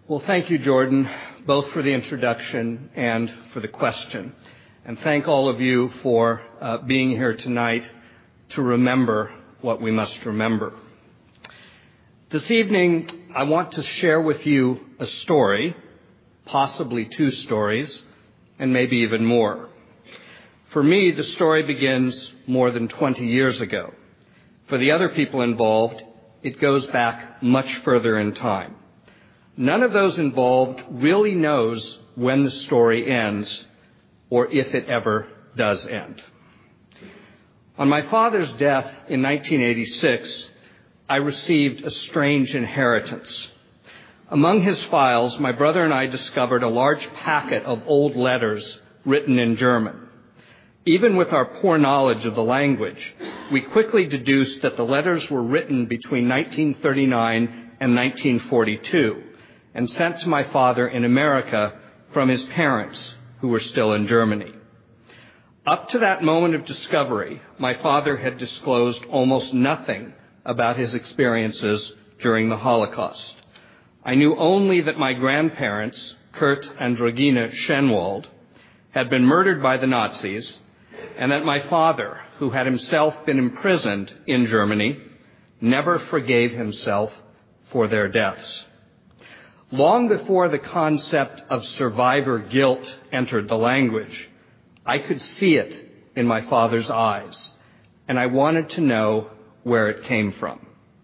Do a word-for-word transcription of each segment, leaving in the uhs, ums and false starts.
Well, thank you, Jordan, both for the introduction and for the question. And thank all of you for uh, being here tonight to remember what we must remember. This evening, I want to share with you a story, possibly two stories, and maybe even more. For me, the story begins more than twenty years ago. For the other people involved, it goes back much further in time. None of those involved really knows when the story ends or if it ever does end. On my father's death in nineteen eighty-six, I received a strange inheritance. Among his files, my brother and I discovered a large packet of old letters written in German. Even with our poor knowledge of the language, we quickly deduced that the letters were written between nineteen thirty-nine and nineteen forty-two and sent to my father in America from his parents, who were still in Germany. Up to that moment of discovery, my father had disclosed almost nothing about his experiences during the Holocaust. I knew only that my grandparents, Kurt and Regina Schenwald, had been murdered by the Nazis, and that my father, who had himself been imprisoned in Germany, never forgave himself for their deaths. Long before the concept of survivor guilt entered the language, I could see it in my father's eyes, and I wanted to know where it came from.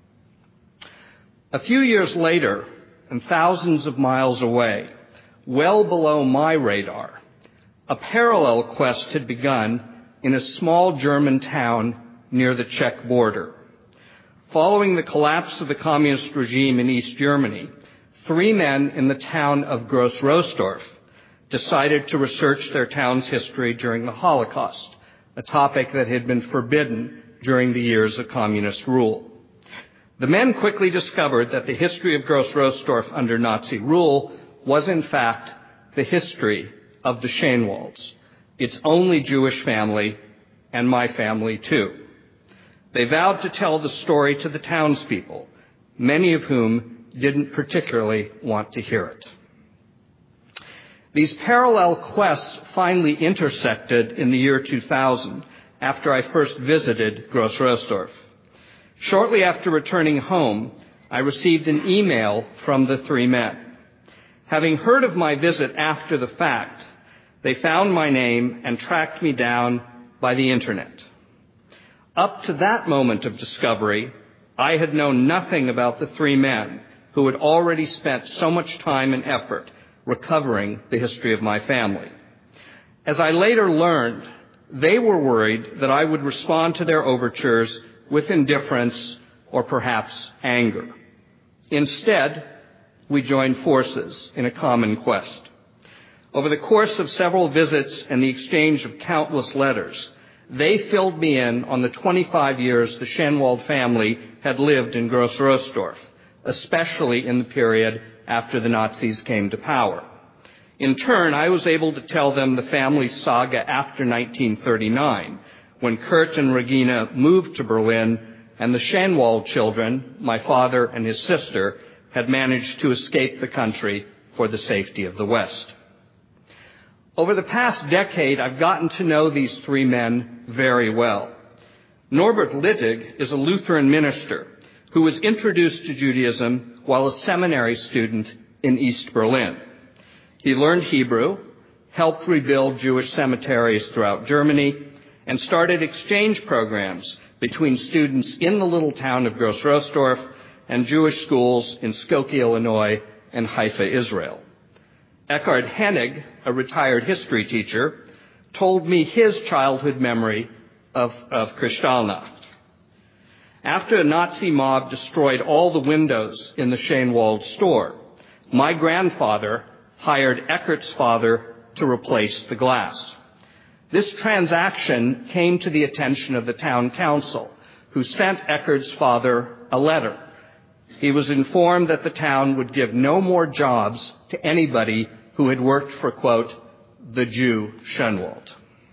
A few years later, and thousands of miles away, well below my radar, a parallel quest had begun in a small German town near the Czech border. Following the collapse of the communist regime in East Germany, three men in the town of Gross-Rossdorf decided to research their town's history during the Holocaust, a topic that had been forbidden during the years of communist rule. The men quickly discovered that the history of Gross-Rossdorf under Nazi rule was, in fact, the history of the Schenwalds, its only Jewish family, and my family, too. They vowed to tell the story to the townspeople, many of whom didn't particularly want to hear it. These parallel quests finally intersected in the year two thousand, after I first visited Gross-Rossdorf. Shortly after returning home, I received an email from the three men. Having heard of my visit after the fact, they found my name and tracked me down by the internet. Up to that moment of discovery, I had known nothing about the three men who had already spent so much time and effort recovering the history of my family. As I later learned, they were worried that I would respond to their overtures with indifference or perhaps anger. Instead, we joined forces in a common quest. Over the course of several visits and the exchange of countless letters, they filled me in on the twenty-five years the Schenwald family had lived in Gross-Rossdorf, especially in the period after the Nazis came to power. In turn, I was able to tell them the family's saga after nineteen thirty-nine, when Kurt and Regina moved to Berlin and the Schenwald children, my father and his sister, had managed to escape the country for the safety of the West. Over the past decade, I've gotten to know these three men very well. Norbert Littig is a Lutheran minister who was introduced to Judaism while a seminary student in East Berlin. He learned Hebrew, helped rebuild Jewish cemeteries throughout Germany, and started exchange programs between students in the little town of Gross-Rossdorf and Jewish schools in Skokie, Illinois, and Haifa, Israel. Eckhard Hennig, a retired history teacher, told me his childhood memory of, of Kristallnacht. After a Nazi mob destroyed all the windows in the Schenwald store, my grandfather hired Eckart's father to replace the glass. This transaction came to the attention of the town council, who sent Eckart's father a letter. He was informed that the town would give no more jobs to anybody who had worked for, quote, the Jew Schenwald.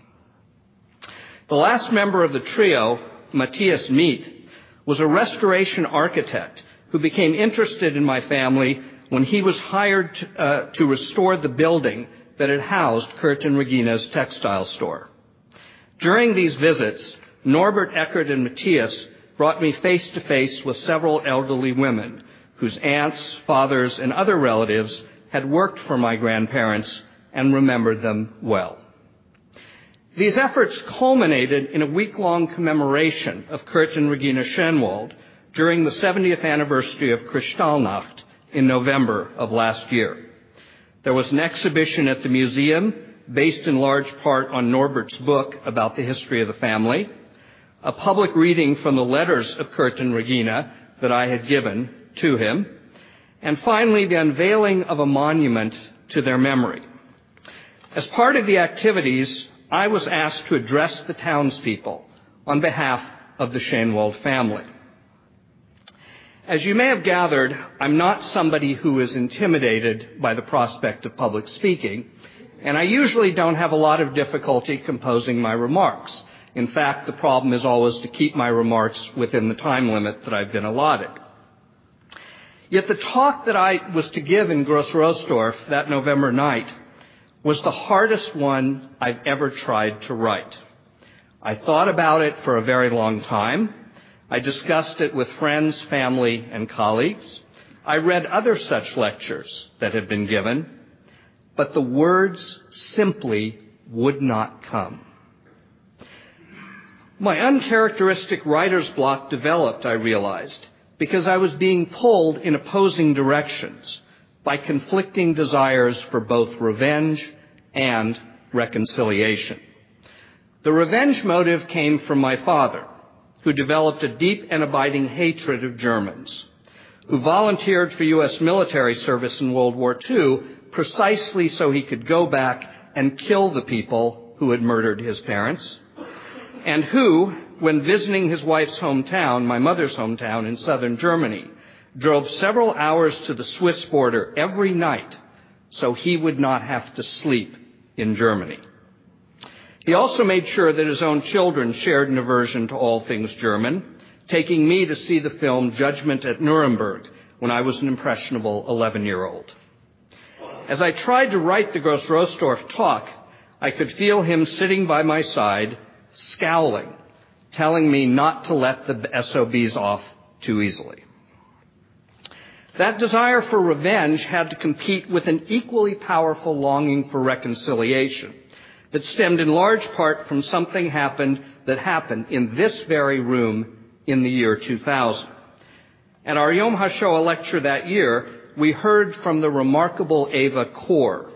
The last member of the trio, Matthias Mead, was a restoration architect who became interested in my family when he was hired to, uh, to restore the building that had housed Kurt and Regina's textile store. During these visits, Norbert, Eckert, and Matthias brought me face to face with several elderly women whose aunts, fathers, and other relatives had worked for my grandparents and remembered them well. These efforts culminated in a week-long commemoration of Kurt and Regina Schenwald during the seventieth anniversary of Kristallnacht in November of last year. There was an exhibition at the museum based in large part on Norbert's book about the history of the family, a public reading from the letters of Kurt and Regina that I had given to him, and finally the unveiling of a monument to their memory. As part of the activities, I was asked to address the townspeople on behalf of the Schenwald family. As you may have gathered, I'm not somebody who is intimidated by the prospect of public speaking, and I usually don't have a lot of difficulty composing my remarks. In fact, the problem is always to keep my remarks within the time limit that I've been allotted. Yet the talk that I was to give in Gross-Rossdorf that November night was the hardest one I've ever tried to write. I thought about it for a very long time. I discussed it with friends, family, and colleagues. I read other such lectures that had been given, but the words simply would not come. My uncharacteristic writer's block developed, I realized, because I was being pulled in opposing directions by conflicting desires for both revenge and reconciliation. The revenge motive came from my father, who developed a deep and abiding hatred of Germans, who volunteered for U S military service in World War Two precisely so he could go back and kill the people who had murdered his parents, and who, when visiting his wife's hometown, my mother's hometown in southern Germany, drove several hours to the Swiss border every night so he would not have to sleep in Germany. He also made sure that his own children shared an aversion to all things German, taking me to see the film Judgment at Nuremberg when I was an impressionable eleven-year-old. As I tried to write the Gross-Rossdorf talk, I could feel him sitting by my side, scowling, telling me not to let the S O Bs off too easily. That desire for revenge had to compete with an equally powerful longing for reconciliation that stemmed in large part from something happened that happened in this very room in the year two thousand. At our Yom HaShoah lecture that year, we heard from the remarkable Eva Kor.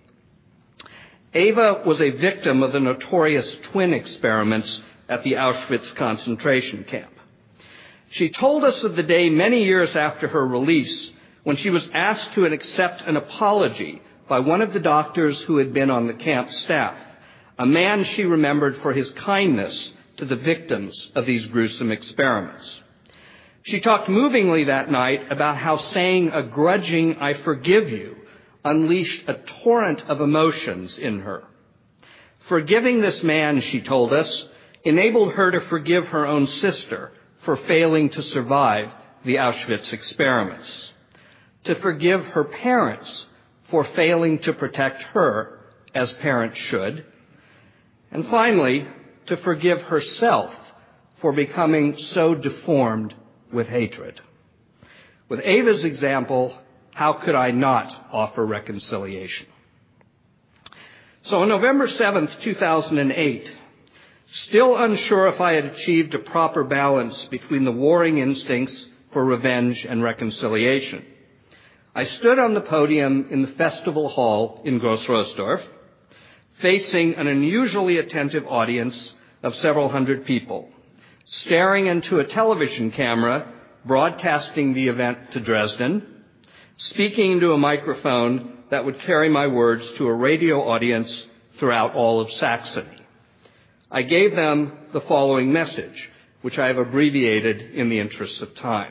Eva was a victim of the notorious twin experiments at the Auschwitz concentration camp. She told us of the day many years after her release when she was asked to accept an apology by one of the doctors who had been on the camp staff, a man she remembered for his kindness to the victims of these gruesome experiments. She talked movingly that night about how saying a grudging "I forgive you" unleashed a torrent of emotions in her. Forgiving this man, she told us, enabled her to forgive her own sister for failing to survive the Auschwitz experiments, to forgive her parents for failing to protect her as parents should, and finally, to forgive herself for becoming so deformed with hatred. With Ava's example, how could I not offer reconciliation? So on November seventh, two thousand eight, still unsure if I had achieved a proper balance between the warring instincts for revenge and reconciliation, I stood on the podium in the festival hall in Gross-Rossdorf, facing an unusually attentive audience of several hundred people, staring into a television camera broadcasting the event to Dresden, speaking into a microphone that would carry my words to a radio audience throughout all of Saxony. I gave them the following message, which I have abbreviated in the interests of time.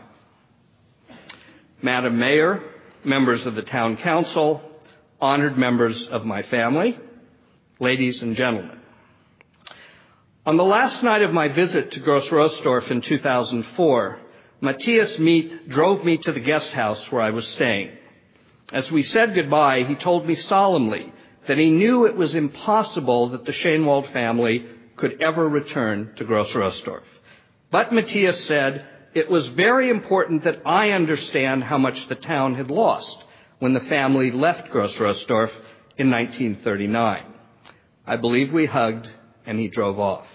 Madam Mayor, members of the Town Council, honored members of my family, ladies and gentlemen. On the last night of my visit to Gross-Rossdorf in two thousand four, Matthias Meeth drove me to the guest house where I was staying. As we said goodbye, he told me solemnly that he knew it was impossible that the Schoenwald family could ever return to Gross Roasdorf. But Matthias said it was very important that I understand how much the town had lost when the family left Gross Roasdorf in nineteen thirty-nine. I believe we hugged, and he drove off.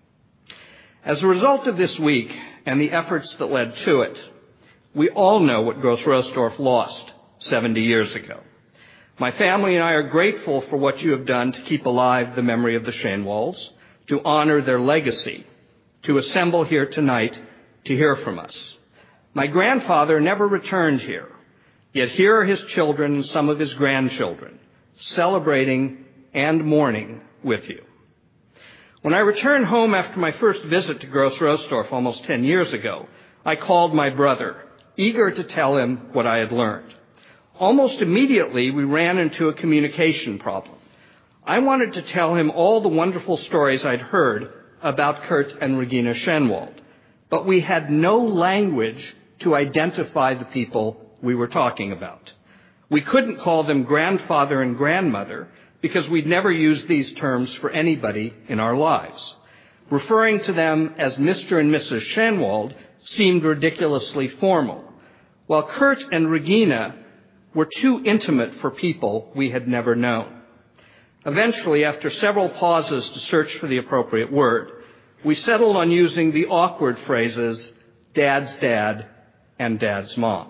As a result of this week and the efforts that led to it, we all know what Gross Roasdorf lost seventy years ago. My family and I are grateful for what you have done to keep alive the memory of the Schoenwalds, to honor their legacy, to assemble here tonight to hear from us. My grandfather never returned here, yet here are his children and some of his grandchildren, celebrating and mourning with you. When I returned home after my first visit to Gross Roasdorf almost ten years ago, I called my brother, eager to tell him what I had learned. Almost immediately, we ran into a communication problem. I wanted to tell him all the wonderful stories I'd heard about Kurt and Regina Schoenwald, but we had no language to identify the people we were talking about. We couldn't call them grandfather and grandmother because we'd never used these terms for anybody in our lives. Referring to them as Mister and Missus Schoenwald seemed ridiculously formal, while Kurt and Regina were too intimate for people we had never known. Eventually, after several pauses to search for the appropriate word, we settled on using the awkward phrases Dad's dad and Dad's mom.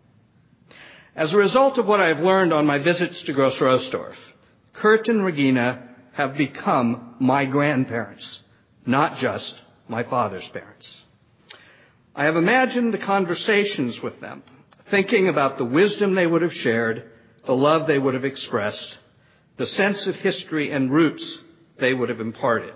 As a result of what I have learned on my visits to Gross Roasdorf, Kurt and Regina have become my grandparents, not just my father's parents. I have imagined the conversations with them, thinking about the wisdom they would have shared, the love they would have expressed, the sense of history and roots they would have imparted.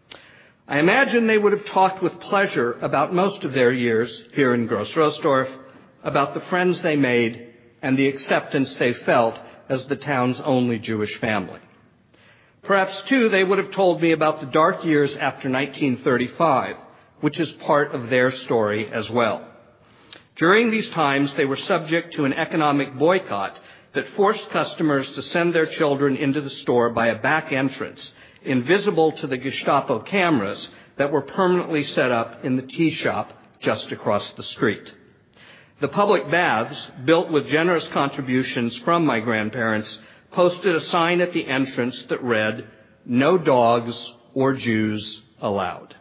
I imagine they would have talked with pleasure about most of their years here in Gross Roasdorf, about the friends they made and the acceptance they felt as the town's only Jewish family. Perhaps, too, they would have told me about the dark years after nineteen thirty-five, which is part of their story as well. During these times, they were subject to an economic boycott that forced customers to send their children into the store by a back entrance, invisible to the Gestapo cameras that were permanently set up in the tea shop just across the street. The public baths, built with generous contributions from my grandparents, posted a sign at the entrance that read, "No dogs or Jews allowed."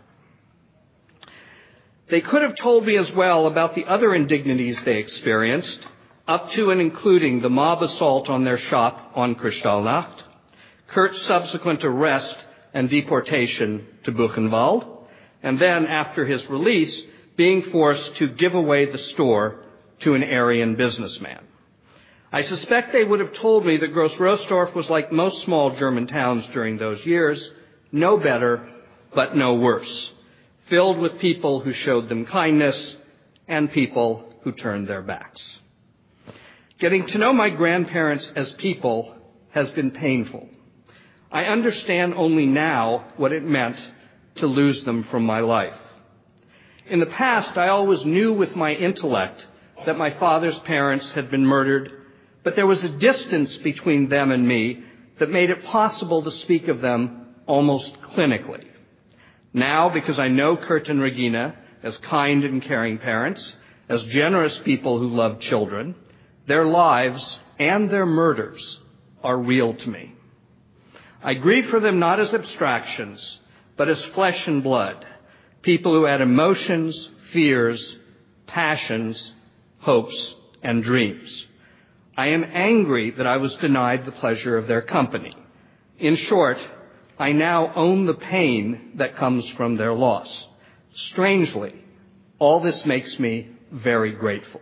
They could have told me as well about the other indignities they experienced, up to and including the mob assault on their shop on Kristallnacht, Kurt's subsequent arrest and deportation to Buchenwald, and then, after his release, being forced to give away the store to an Aryan businessman. I suspect they would have told me that Gross Roasdorf was like most small German towns during those years, no better, but no worse, filled with people who showed them kindness and people who turned their backs. Getting to know my grandparents as people has been painful. I understand only now what it meant to lose them from my life. In the past, I always knew with my intellect that my father's parents had been murdered, but there was a distance between them and me that made it possible to speak of them almost clinically. Now, because I know Kurt and Regina as kind and caring parents, as generous people who love children, their lives and their murders are real to me. I grieve for them not as abstractions, but as flesh and blood, people who had emotions, fears, passions, hopes, and dreams. I am angry that I was denied the pleasure of their company. In short, I now own the pain that comes from their loss. Strangely, all this makes me very grateful.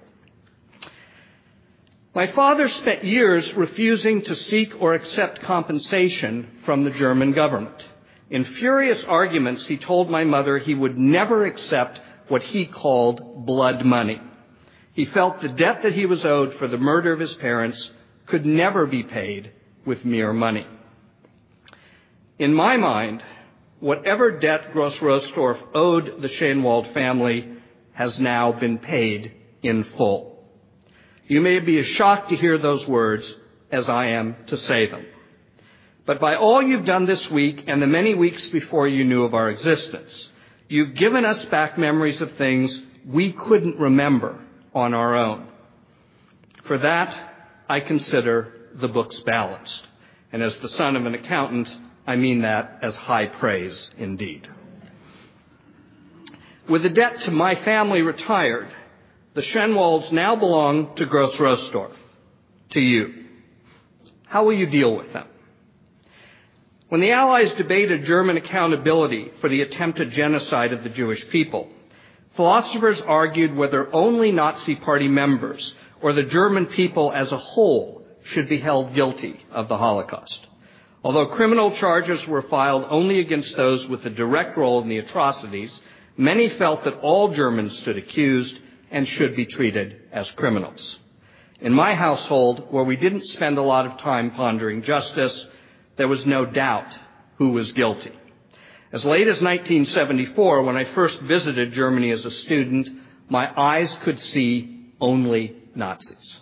My father spent years refusing to seek or accept compensation from the German government. In furious arguments, he told my mother he would never accept what he called blood money. He felt the debt that he was owed for the murder of his parents could never be paid with mere money. In my mind, whatever debt Gross Roasdorf owed the Schoenwald family has now been paid in full. You may be as shocked to hear those words as I am to say them. But by all you've done this week and the many weeks before you knew of our existence, you've given us back memories of things we couldn't remember on our own. For that, I consider the books balanced. And as the son of an accountant, I mean that as high praise indeed. With the debt to my family retired, the Schenwalds now belong to Gross-Roseldorf, to you. How will you deal with them? When the Allies debated German accountability for the attempted genocide of the Jewish people, philosophers argued whether only Nazi Party members or the German people as a whole should be held guilty of the Holocaust. Although criminal charges were filed only against those with a direct role in the atrocities, many felt that all Germans stood accused and should be treated as criminals. In my household, where we didn't spend a lot of time pondering justice, there was no doubt who was guilty. As late as nineteen seventy-four, when I first visited Germany as a student, my eyes could see only Nazis.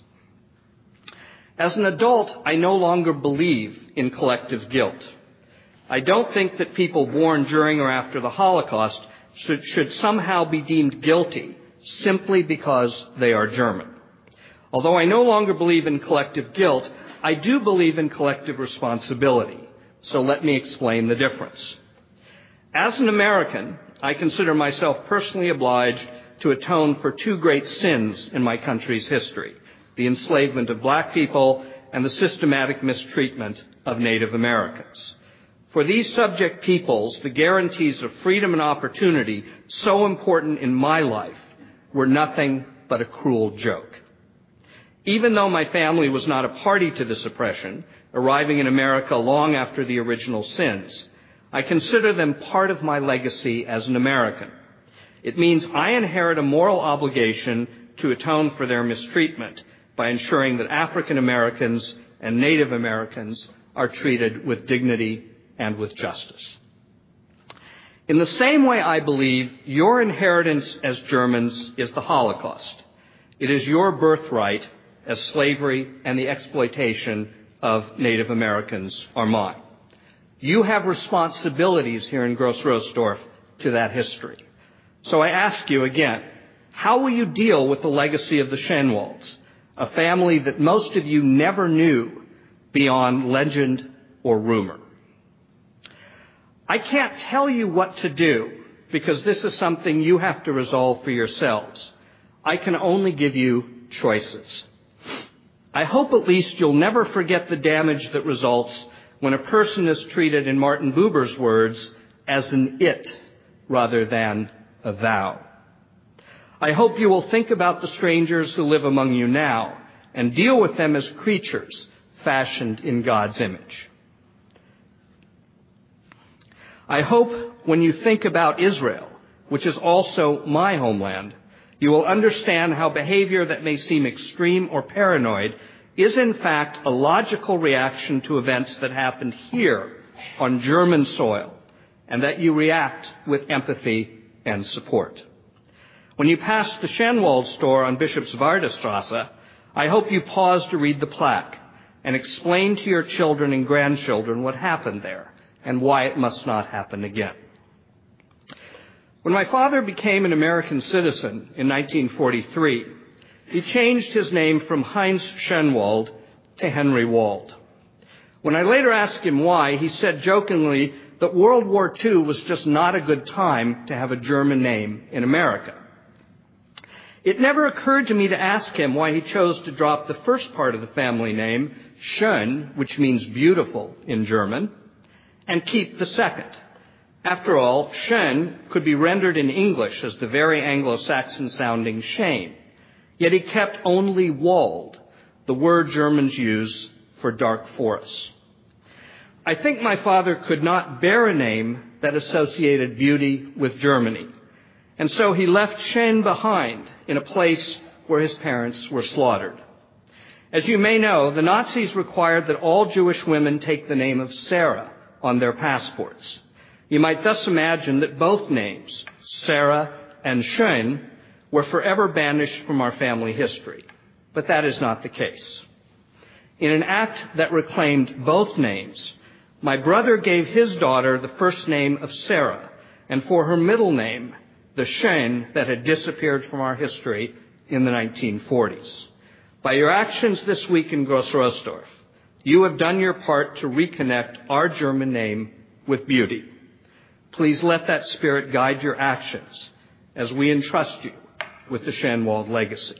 As an adult, I no longer believe in collective guilt. I don't think that people born during or after the Holocaust should, should somehow be deemed guilty simply because they are German. Although I no longer believe in collective guilt, I do believe in collective responsibility. So let me explain the difference. As an American, I consider myself personally obliged to atone for two great sins in my country's history: the enslavement of black people and the systematic mistreatment of Native Americans. For these subject peoples, the guarantees of freedom and opportunity so important in my life were nothing but a cruel joke. Even though my family was not a party to this oppression, arriving in America long after the original sins, I consider them part of my legacy as an American. It means I inherit a moral obligation to atone for their mistreatment by ensuring that African Americans and Native Americans are treated with dignity and with justice. In the same way, I believe your inheritance as Germans is the Holocaust. It is your birthright as slavery and the exploitation of Native Americans are mine. You have responsibilities here in Gross-Roseldorf to that history. So I ask you again, how will you deal with the legacy of the Schenwalds, a family that most of you never knew beyond legend or rumor? I can't tell you what to do because this is something you have to resolve for yourselves. I can only give you choices. I hope at least you'll never forget the damage that results when a person is treated, in Martin Buber's words, as an it rather than a thou. I hope you will think about the strangers who live among you now and deal with them as creatures fashioned in God's image. I hope when you think about Israel, which is also my homeland, you will understand how behavior that may seem extreme or paranoid is in fact a logical reaction to events that happened here on German soil, and that you react with empathy and support. When you pass the Schenwald store on Bischofswerderstrasse, I hope you pause to read the plaque and explain to your children and grandchildren what happened there and why it must not happen again. When my father became an American citizen in nineteen forty-three, he changed his name from Heinz Schenwald to Henry Wald. When I later asked him why, he said jokingly that World War Two was just not a good time to have a German name in America. It never occurred to me to ask him why he chose to drop the first part of the family name, Schön, which means beautiful in German, and keep the second. After all, Schön could be rendered in English as the very Anglo-Saxon sounding shame. Yet he kept only Wald, the word Germans use for dark forests. I think my father could not bear a name that associated beauty with Germany, and so he left Schön behind in a place where his parents were slaughtered. As you may know, the Nazis required that all Jewish women take the name of Sarah on their passports. You might thus imagine that both names, Sarah and Schön, were forever banished from our family history. but that is not the case. In an act that reclaimed both names, my brother gave his daughter the first name of Sarah, and for her middle name, the Schoen that had disappeared from our history in the nineteen forties. By your actions this week in Gross-Rossdorf, you have done your part to reconnect our German name with beauty. Please let that spirit guide your actions as we entrust you with the Schenwald legacy.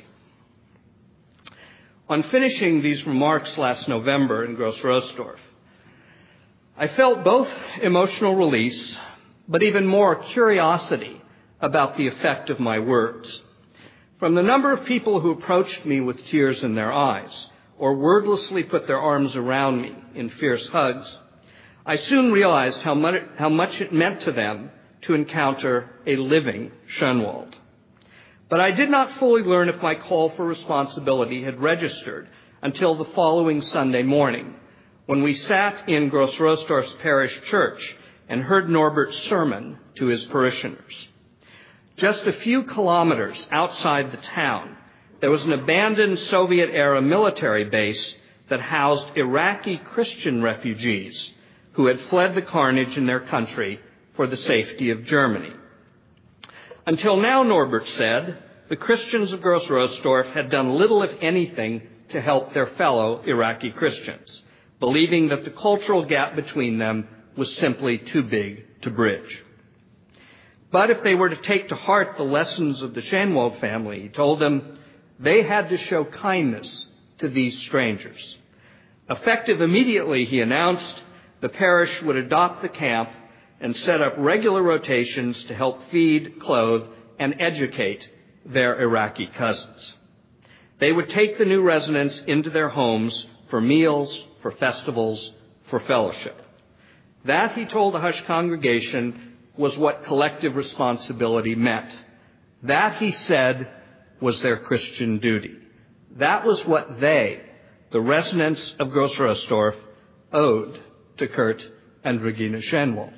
On finishing these remarks last November in Gross-Rossdorf, I felt both emotional release, but even more curiosity about the effect of my words. From the number of people who approached me with tears in their eyes or wordlessly put their arms around me in fierce hugs, I soon realized how much, how much it meant to them to encounter a living Schoenwald. But I did not fully learn if my call for responsibility had registered until the following Sunday morning, when we sat in Gross-Rossdorf's parish church and heard Norbert's sermon to his parishioners. Just a few kilometers outside the town, there was an abandoned Soviet-era military base that housed Iraqi Christian refugees who had fled the carnage in their country for the safety of Germany. Until now, Norbert said, the Christians of Gross-Rossdorf had done little, if anything, to help their fellow Iraqi Christians, believing that the cultural gap between them was simply too big to bridge. But if they were to take to heart the lessons of the Schenwald family, he told them, they had to show kindness to these strangers. Effective immediately, he announced, the parish would adopt the camp and set up regular rotations to help feed, clothe, and educate their Iraqi cousins. They would take the new residents into their homes for meals, for festivals, for fellowship. That, he told the hushed congregation, was what collective responsibility meant. That, he said, was their Christian duty. That was what they, the residents of Gross-Rossdorf, owed to Kurt and Regina Schenwald.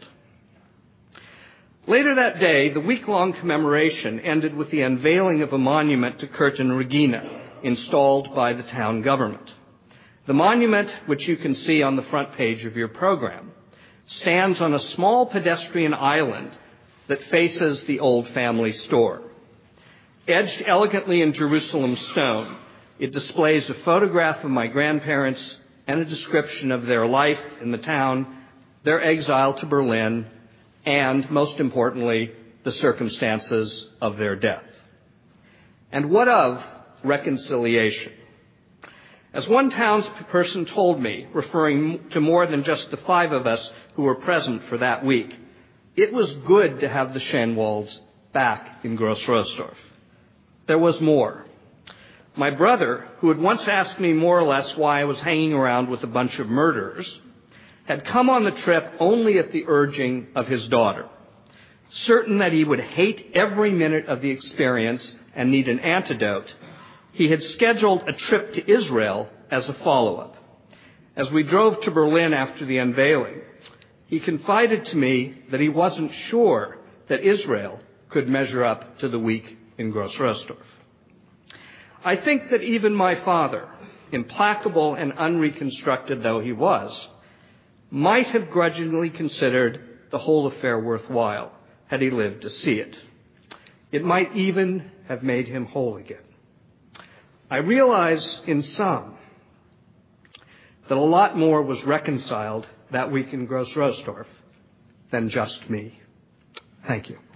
Later that day, the week-long commemoration ended with the unveiling of a monument to Kurt and Regina, installed by the town government. The monument, which you can see on the front page of your program, stands on a small pedestrian island that faces the old family store. Edged elegantly in Jerusalem stone, it displays a photograph of my grandparents and a description of their life in the town, their exile to Berlin, and, most importantly, the circumstances of their death. And what of reconciliation? As one townsperson told me, referring to more than just the five of us who were present for that week, it was good to have the Schenwalds back in Gross-Rossdorf. There was more. My brother, who had once asked me more or less why I was hanging around with a bunch of murderers, had come on the trip only at the urging of his daughter. Certain that he would hate every minute of the experience and need an antidote, he had scheduled a trip to Israel as a follow-up. As we drove to Berlin after the unveiling, he confided to me that he wasn't sure that Israel could measure up to the week in Gross-Rossdorf. I think that even my father, implacable and unreconstructed though he was, might have grudgingly considered the whole affair worthwhile had he lived to see it. It might even have made him whole again. I realize in some that a lot more was reconciled that week in Gross-Rossdorf than just me. Thank you.